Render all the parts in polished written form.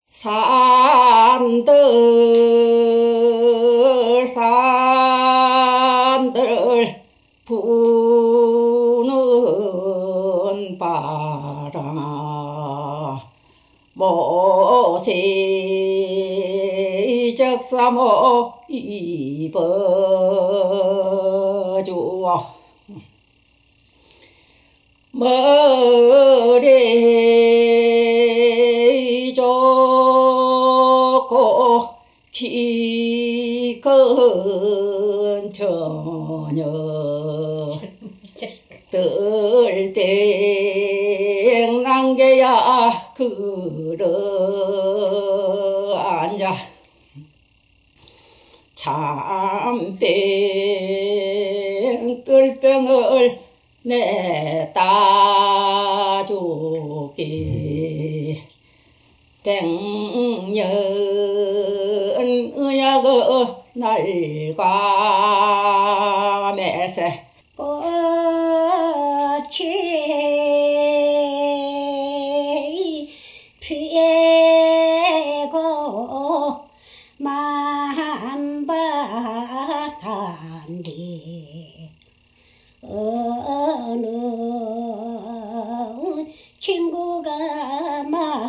산들 부는 바람 모세적사모 입어주어 머리 좋고 키 큰 처녀 들땡 난게야 그러 앉아 참뺑 뜰병을 내다 주게 땡년 의약의 날과 매세 꽃이 피고 만바한디 어느 친구가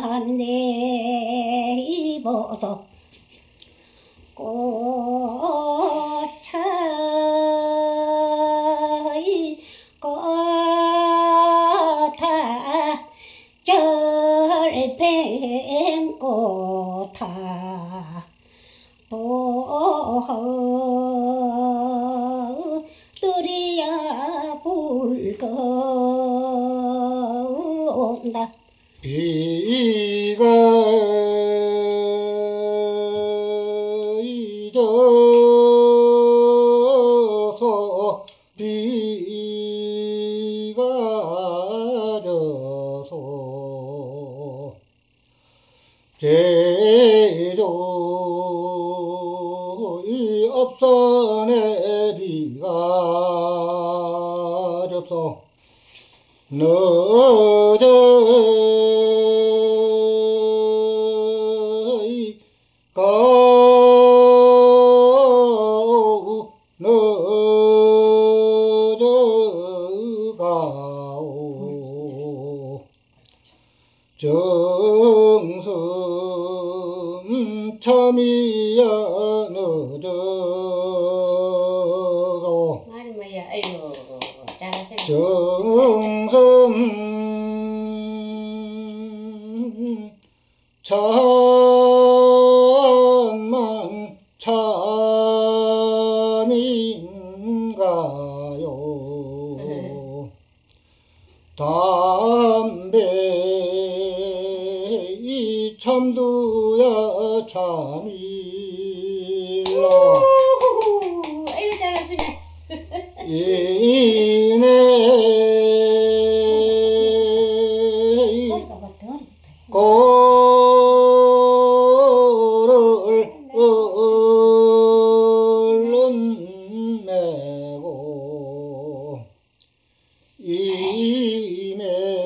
많네 입어서 꽃차이 꽃아 절팽 꽃아 뜰이야 불거온다 비가 잊어서 비가 져서 제조이 없어내 비가 져서 너저이 가오 너저가오 정성 참이야 너저가오 말이 뭐야 아이고 잘하시네 정성 참만 참인가요 담배 이 참두야 참일라 아이고 잘하시네 이내 꼬를 얼른 내고 이내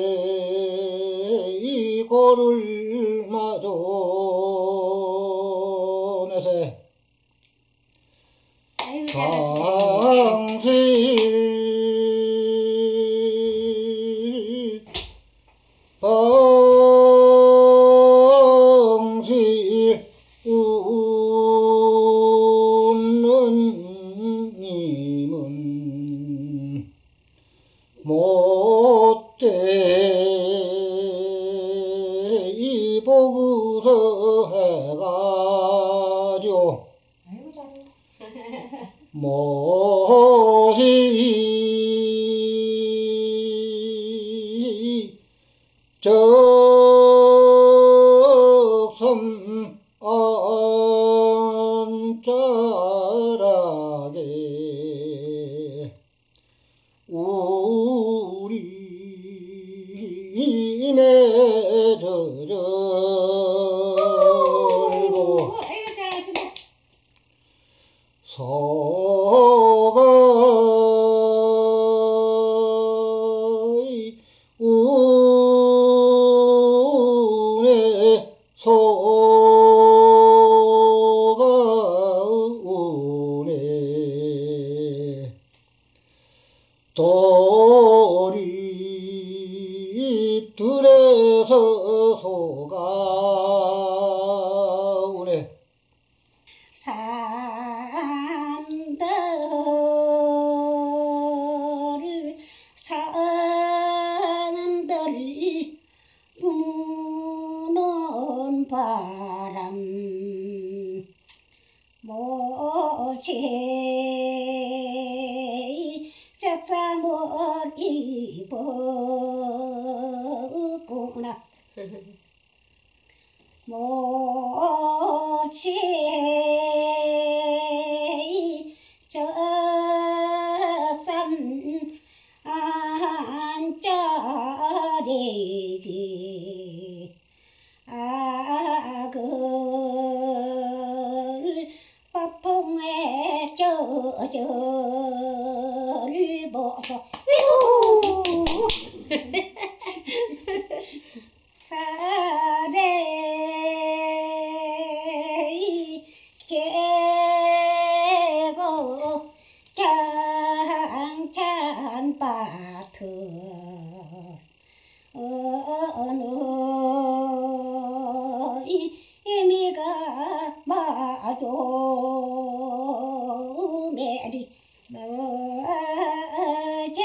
이 고를 마저 매세 아이고 잘하시네 방실 웃는 님은 못돼 이 보고서 해가지고 아이고 잘해 모시 적섬 안자라게 우리네 저절보 아이고 잘하시네 서가이 오네 돌이 들에서 소가 오네 산들 부는 바람 모지 짝짝을 입었구나 모지 저쌈 안짜리기 악을 밥통에 쪄를 벗어 사래 제고 장찬밭을 어느 이미가 마저 메리 너제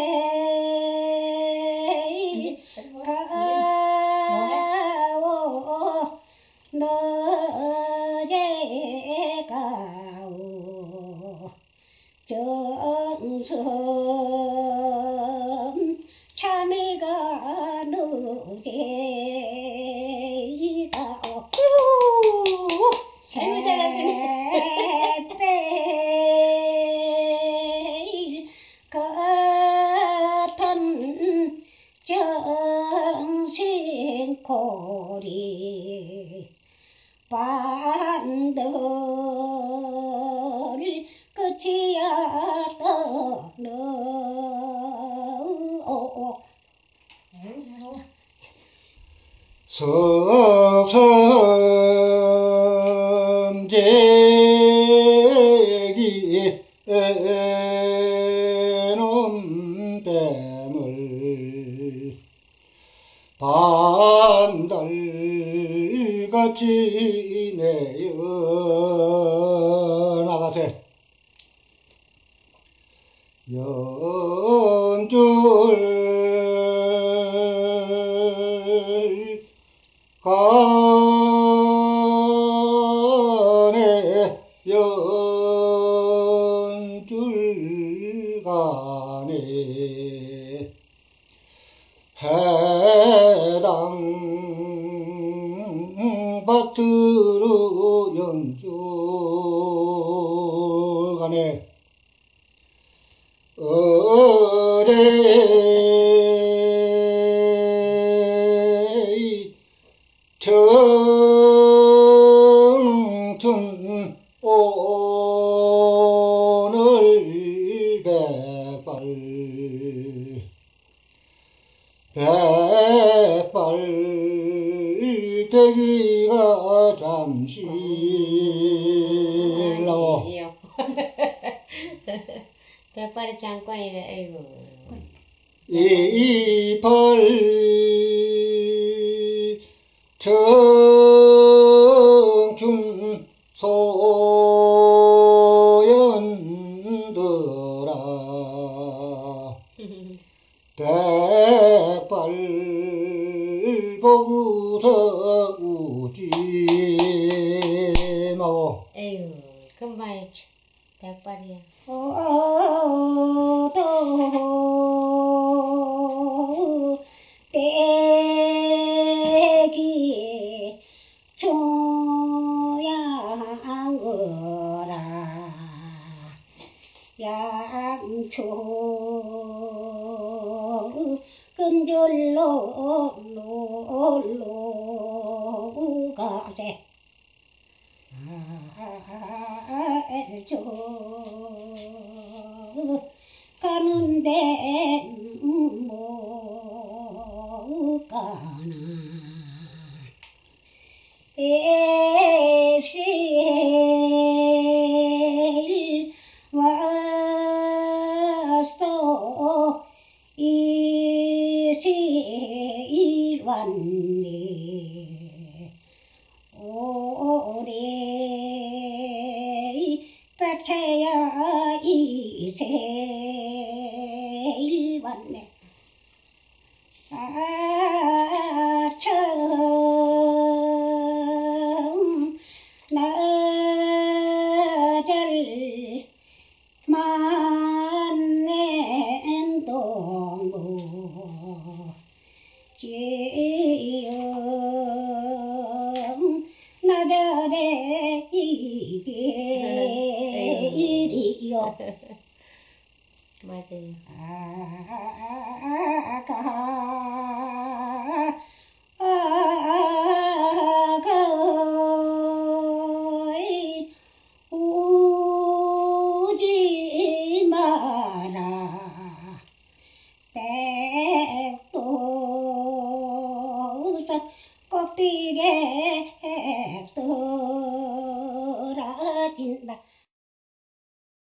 가오 너제 가오 정성 참이가 누제가오 아이고, 잘하시네. 같은 정신코리 반들 끝이야 떡너 석섬제기 놈뱀을 반달같이 내어 나가세 연줄 간에 연줄 간에 해당 밭으로 연줄 간에 어제 청춘 오늘 백발대기가 잠시 나오 백발이 장관이래. 아이고. 이벌 청춘 소연들아 백발 보고서 우지 마오 아이고, 금방 백발이야. 오도 때기 조양어라 양초 끈줄로 놀러 가세 알죠 가는데 못 가나 에실 와서 이실 왔네 오래 밭에야 이실 왔네 아참 나절 만낸 동무 지영 나절에 이게 일이요 맞아요. 아가